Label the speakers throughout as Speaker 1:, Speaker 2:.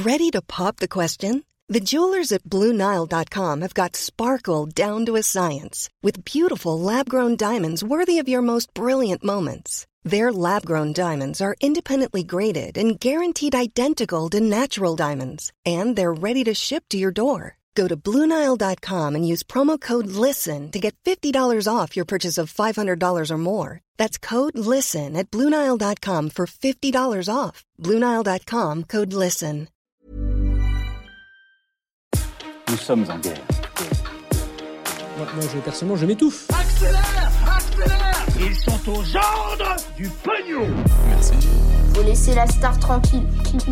Speaker 1: Ready to pop the question? The jewelers at BlueNile.com have got sparkle down to a science with beautiful lab-grown diamonds worthy of your most brilliant moments. Their lab-grown diamonds are independently graded and guaranteed identical to natural diamonds, and they're ready to ship to your door. Go to BlueNile.com and use promo code LISTEN to get $50 off your purchase of $500 or more. That's code LISTEN at BlueNile.com for $50 off. BlueNile.com, code LISTEN.
Speaker 2: Nous sommes en guerre.
Speaker 3: Moi, personnellement, je m'étouffe.
Speaker 4: Accélère! Accélère! Ils sont aux ordres du pognon!
Speaker 2: Merci.
Speaker 5: Faut laisser la star tranquille.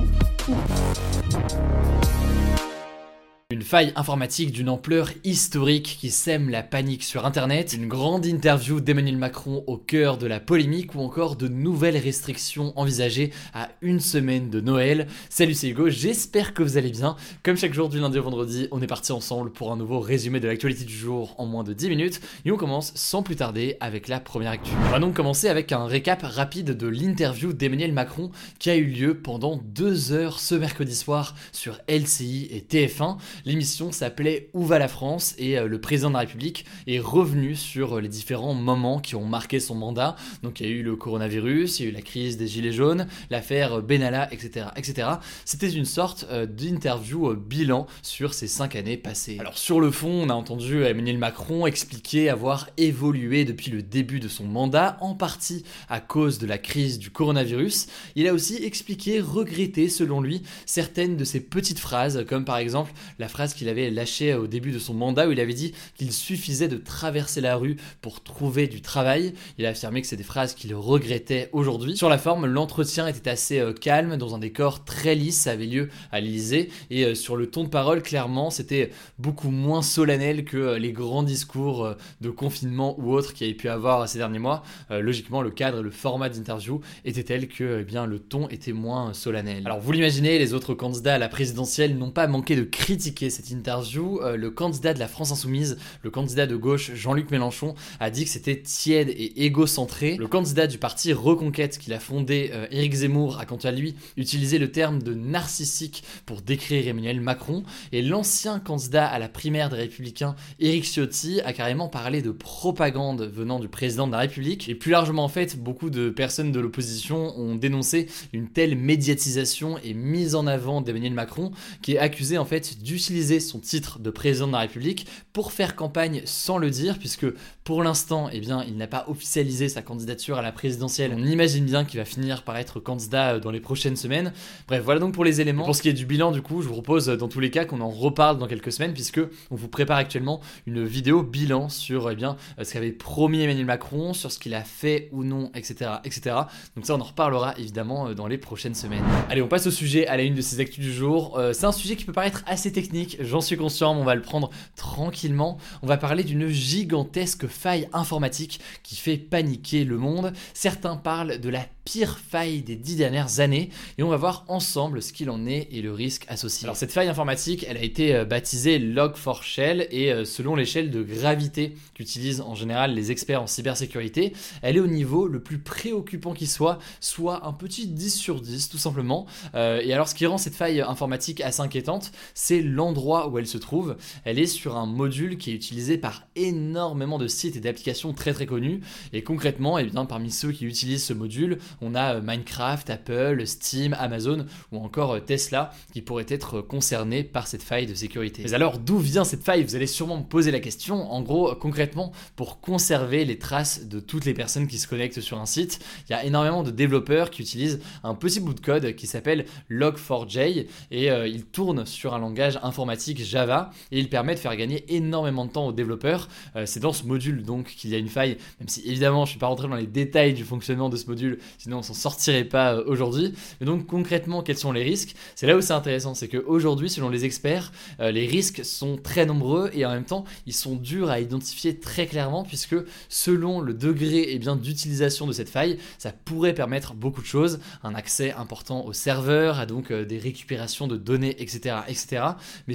Speaker 6: Une faille informatique d'une ampleur historique qui sème la panique sur internet, une grande interview d'Emmanuel Macron au cœur de la polémique ou encore de nouvelles restrictions envisagées à une semaine de Noël. Salut, c'est Hugo, j'espère que vous allez bien. Comme chaque jour du lundi au vendredi, on est parti ensemble pour un nouveau résumé de l'actualité du jour en moins de 10 minutes et on commence sans plus tarder avec la première actu. On va donc commencer avec un récap rapide de l'interview d'Emmanuel Macron qui a eu lieu pendant 2 heures ce mercredi soir sur LCI et TF1. L'émission s'appelait Où va la France et le président de la République est revenu sur les différents moments qui ont marqué son mandat. Donc il y a eu le coronavirus, il y a eu la crise des gilets jaunes, l'affaire Benalla, etc. etc. C'était une sorte d'interview bilan sur ces 5 années passées. Alors sur le fond, on a entendu Emmanuel Macron expliquer avoir évolué depuis le début de son mandat, en partie à cause de la crise du coronavirus. Il a aussi expliqué regretter, selon lui, certaines de ses petites phrases, comme par exemple la phrase qu'il avait lâchée au début de son mandat où il avait dit qu'il suffisait de traverser la rue pour trouver du travail. Il a affirmé que c'est des phrases qu'il regrettait aujourd'hui. Sur la forme, l'entretien était assez calme, dans un décor très lisse, ça avait lieu à l'Élysée et sur le ton de parole, clairement, c'était beaucoup moins solennel que les grands discours de confinement ou autres qu'il y avait pu avoir ces derniers mois. Logiquement, le cadre et le format d'interview étaient tels que le ton était moins solennel. Alors vous l'imaginez, les autres candidats à la présidentielle n'ont pas manqué de critiquer cette interview. Le candidat de la France Insoumise, le candidat de gauche Jean-Luc Mélenchon, a dit que c'était tiède et égocentré. Le candidat du parti Reconquête qu'il a fondé, Éric Zemmour, a quant à lui utilisé le terme de narcissique pour décrire Emmanuel Macron. Et l'ancien candidat à la primaire des Républicains, Éric Ciotti, a carrément parlé de propagande venant du président de la République. Et plus largement, en fait, beaucoup de personnes de l'opposition ont dénoncé une telle médiatisation et mise en avant d'Emmanuel Macron, qui est accusé en fait d'utiliser son titre de président de la République pour faire campagne sans le dire, puisque pour l'instant, il n'a pas officialisé sa candidature à la présidentielle. On imagine bien qu'il va finir par être candidat dans les prochaines semaines. Bref, voilà donc pour les éléments. Et pour ce qui est du bilan, du coup, je vous propose dans tous les cas qu'on en reparle dans quelques semaines, puisque on vous prépare actuellement une vidéo bilan sur ce qu'avait promis Emmanuel Macron, sur ce qu'il a fait ou non, etc., etc. Donc ça, on en reparlera évidemment dans les prochaines semaines. Allez, on passe au sujet, à la une de ces actus du jour. C'est un sujet qui peut paraître assez technique, j'en suis conscient, mais on va le prendre tranquillement. On va parler d'une gigantesque faille informatique qui fait paniquer le monde. Certains parlent de la pire faille des 10 dernières années et on va voir ensemble ce qu'il en est et le risque associé. Alors cette faille informatique, elle a été baptisée Log4Shell et selon l'échelle de gravité qu'utilisent en général les experts en cybersécurité, elle est au niveau le plus préoccupant qui soit un petit 10 sur 10 tout simplement. Et alors ce qui rend cette faille informatique assez inquiétante, c'est l'endroit où elle se trouve. Elle est sur un module qui est utilisé par énormément de sites et d'applications très très connus et concrètement, parmi ceux qui utilisent ce module, on a Minecraft, Apple, Steam, Amazon ou encore Tesla qui pourraient être concernés par cette faille de sécurité. Mais alors d'où vient cette faille? Vous allez sûrement me poser la question. En gros, concrètement, pour conserver les traces de toutes les personnes qui se connectent sur un site, il y a énormément de développeurs qui utilisent un petit bout de code qui s'appelle Log4j et il tourne sur un langage informatique Java et il permet de faire gagner énormément de temps aux développeurs. C'est dans ce module donc qu'il y a une faille, même si évidemment je ne suis pas rentré dans les détails du fonctionnement de ce module, sinon on s'en sortirait pas aujourd'hui. Mais donc concrètement, quels sont les risques? C'est là où c'est intéressant, c'est qu'aujourd'hui, selon les experts, les risques sont très nombreux et en même temps, ils sont durs à identifier très clairement puisque selon le degré d'utilisation de cette faille, ça pourrait permettre beaucoup de choses, un accès important aux serveurs, à donc des récupérations de données, etc., etc. Mais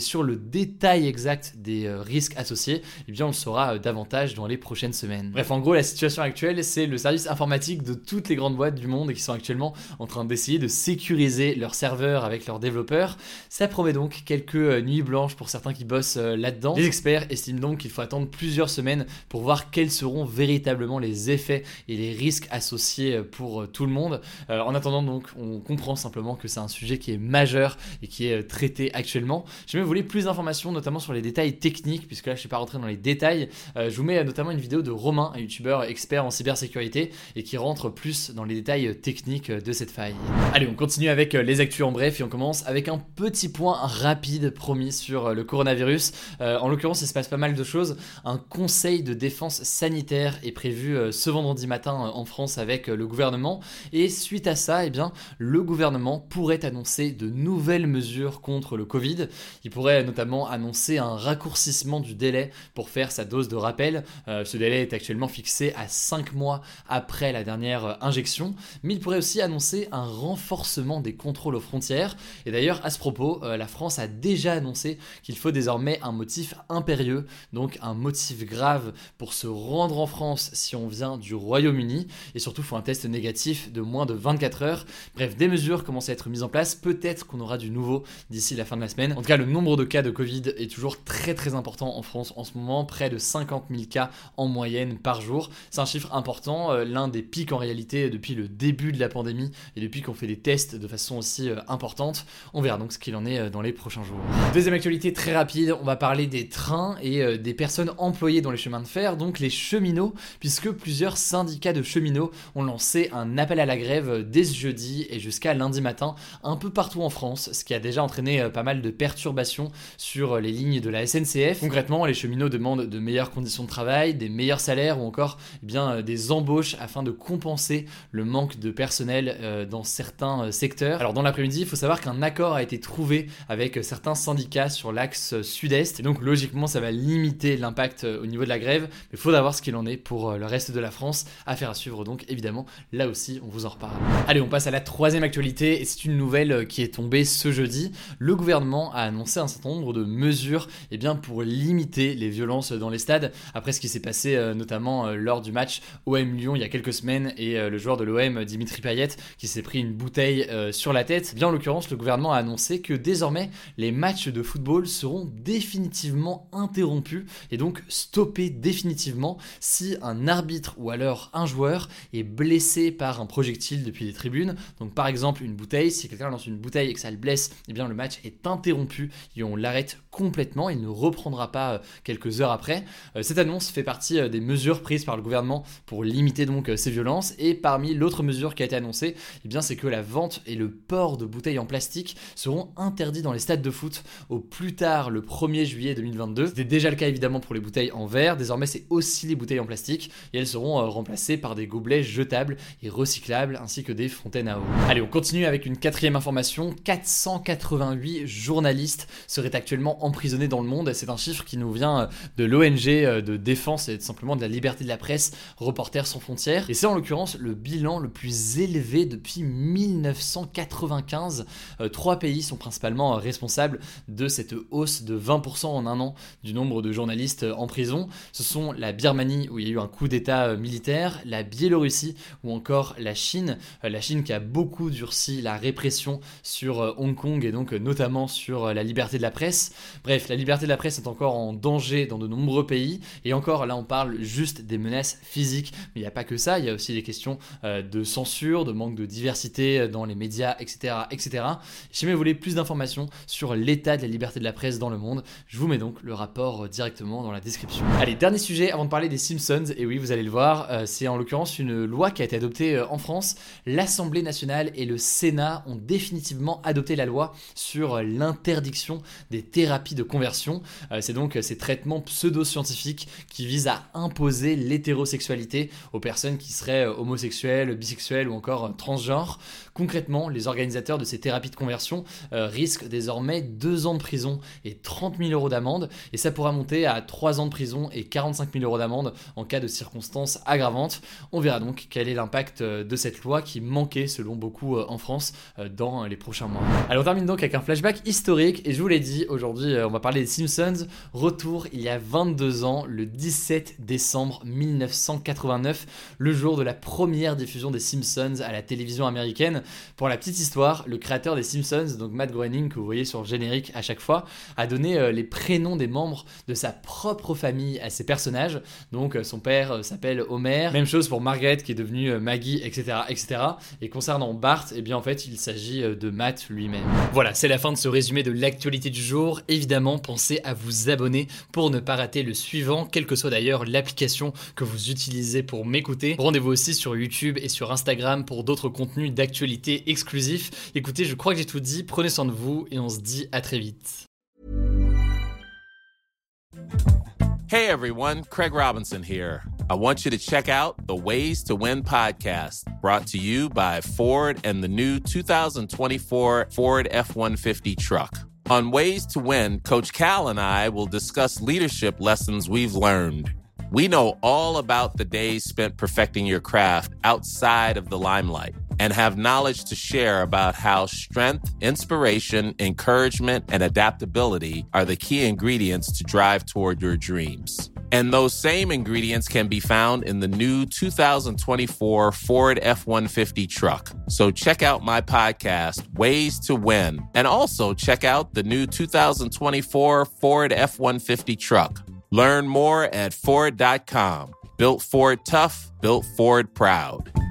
Speaker 6: sur le détail exact des risques associés, eh bien on le saura davantage dans les prochaines semaines. Bref, en gros, la situation actuelle, c'est le service informatique de toutes les grandes boîtes du monde qui sont actuellement en train d'essayer de sécuriser leurs serveurs avec leurs développeurs. Ça promet donc quelques nuits blanches pour certains qui bossent là-dedans. Les experts estiment donc qu'il faut attendre plusieurs semaines pour voir quels seront véritablement les effets et les risques associés pour tout le monde. En attendant donc, on comprend simplement que c'est un sujet qui est majeur et qui est traité actuellement. Si vous voulez plus d'informations, notamment sur les détails techniques, puisque là je ne suis pas rentré dans les détails, je vous mets notamment une vidéo de Romain, un youtubeur expert en cybersécurité et qui rentre plus dans les détails techniques de cette faille. Allez, on continue avec les actus en bref et on commence avec un petit point rapide promis sur le coronavirus. En l'occurrence, il se passe pas mal de choses. Un conseil de défense sanitaire est prévu ce vendredi matin en France avec le gouvernement et suite à ça, eh bien, le gouvernement pourrait annoncer de nouvelles mesures contre le Covid. Il pourrait notamment annoncer un raccourcissement du délai pour faire sa dose de rappel. Ce délai est actuellement fixé à 5 mois après la dernière injection, mais il pourrait aussi annoncer un renforcement des contrôles aux frontières. Et d'ailleurs, à ce propos, la France a déjà annoncé qu'il faut désormais un motif impérieux, donc un motif grave pour se rendre en France si on vient du Royaume-Uni, et surtout il faut un test négatif de moins de 24 heures. Bref, des mesures commencent à être mises en place, peut-être qu'on aura du nouveau d'ici la fin de la semaine. En tout cas, le nombre de cas de Covid est toujours très très important en France en ce moment, près de 50 000 cas en moyenne par jour. C'est un chiffre important, l'un des pics en réalité depuis le début de la pandémie et depuis qu'on fait des tests de façon aussi importante. On verra donc ce qu'il en est dans les prochains jours. Deuxième actualité très rapide, on va parler des trains et des personnes employées dans les chemins de fer, donc les cheminots, puisque plusieurs syndicats de cheminots ont lancé un appel à la grève dès ce jeudi et jusqu'à lundi matin, un peu partout en France, ce qui a déjà entraîné pas mal de perturbations sur les lignes de la SNCF. Concrètement, les cheminots demandent de meilleures conditions de travail, des meilleurs salaires ou encore des embauches afin de compenser le manque de personnel dans certains secteurs. Alors dans l'après-midi, il faut savoir qu'un accord a été trouvé avec certains syndicats sur l'axe sud-est, et donc logiquement ça va limiter l'impact au niveau de la grève, mais il faudra voir ce qu'il en est pour le reste de la France. Affaire à suivre donc évidemment, là aussi on vous en reparle. Allez, on passe à la troisième actualité et c'est une nouvelle qui est tombée ce jeudi. Le gouvernement a annoncé un certain nombre de mesures pour limiter les violences dans les stades, après ce qui s'est passé notamment lors du match OM-Lyon il y a quelques semaines et le joueur de l'OM Dimitri Payet qui s'est pris une bouteille sur la tête. En l'occurrence, le gouvernement a annoncé que désormais les matchs de football seront définitivement interrompus et donc stoppés définitivement si un arbitre ou alors un joueur est blessé par un projectile depuis les tribunes. Donc par exemple une bouteille, si quelqu'un lance une bouteille et que ça le blesse, le match est interrompu et on l'arrête complètement, il ne reprendra pas quelques heures après. Cette annonce fait partie des mesures prises par le gouvernement pour limiter donc ces violences, et parmi l'autre mesure qui a été annoncée, c'est que la vente et le port de bouteilles en plastique seront interdits dans les stades de foot au plus tard le 1er juillet 2022. C'était déjà le cas évidemment pour les bouteilles en verre, désormais c'est aussi les bouteilles en plastique et elles seront remplacées par des gobelets jetables et recyclables ainsi que des fontaines à eau. Allez, on continue avec une quatrième information. 488 journalistes seraient actuellement emprisonnés dans le monde. C'est un chiffre qui nous vient de l'ONG de défense et simplement de la liberté de la presse, Reporters sans frontières, et c'est en l'occurrence le bilan le plus élevé depuis 1995. 3 pays sont principalement responsables de cette hausse de 20% en un an du nombre de journalistes en prison. Ce sont la Birmanie où il y a eu un coup d'état militaire, la Biélorussie ou encore la Chine. La Chine qui a beaucoup durci la répression sur Hong Kong et donc notamment sur la liberté de la presse. Bref, la liberté de la presse est encore en danger dans de nombreux pays, et encore là on parle juste des menaces physiques, mais il n'y a pas que ça, il y a aussi des questions de censure, de manque de diversité dans les médias, etc. etc. Si jamais vous voulez plus d'informations sur l'état de la liberté de la presse dans le monde, je vous mets donc le rapport directement dans la description. Allez, dernier sujet avant de parler des Simpsons, et oui vous allez le voir, c'est en l'occurrence une loi qui a été adoptée en France. L'Assemblée nationale et le Sénat ont définitivement adopté la loi sur l'interdiction des thérapies de conversion. C'est donc ces traitements pseudo-scientifiques qui visent à imposer l'hétérosexualité aux personnes qui seraient homosexuelles, bisexuelles ou encore transgenres. Concrètement, les organisateurs de ces thérapies de conversion risquent désormais 2 ans de prison et 30 000 € d'amende, et ça pourra monter à 3 ans de prison et 45 000 € d'amende en cas de circonstances aggravantes. On verra donc quel est l'impact de cette loi qui manquait selon beaucoup en France dans les prochains mois. Alors on termine donc avec un flashback historique, et je vous l'ai dit, aujourd'hui on va parler des Simpsons. Retour il y a 22 ans, le 17 décembre 1989, le jour de la première diffusion des Simpsons à la télévision américaine. Pour la petite histoire, le créateur des Simpsons, donc Matt Groening, que vous voyez sur le générique à chaque fois, a donné les prénoms des membres de sa propre famille à ses personnages. Donc son père s'appelle Homer, même chose pour Margaret qui est devenue Maggie, etc., etc. Et concernant Bart, eh bien en fait il s'agit de Matt lui-même. Voilà, c'est la fin de ce résumé de l'actualité du jour. Évidemment, pensez à vous abonner pour ne pas rater le suivant, quelle que soit d'ailleurs l'application que vous utilisez pour m'écouter. Rendez-vous aussi sur YouTube et sur Instagram pour d'autres contenus d'actualité exclusifs. Écoutez, je crois que j'ai tout dit, prenez soin de vous et on se dit à très vite.
Speaker 7: Hey everyone, Craig Robinson here. I want you to check out the Ways to Win podcast, brought to you by Ford and the new 2024 Ford F-150 truck. On Ways to Win, Coach Cal and I will discuss leadership lessons we've learned. We know all about the days spent perfecting your craft outside of the limelight and have knowledge to share about how strength, inspiration, encouragement, and adaptability are the key ingredients to drive toward your dreams. And those same ingredients can be found in the new 2024 Ford F-150 truck. So check out my podcast, Ways to Win, and also check out the new 2024 Ford F-150 truck. Learn more at Ford.com. Built Ford tough, built Ford proud.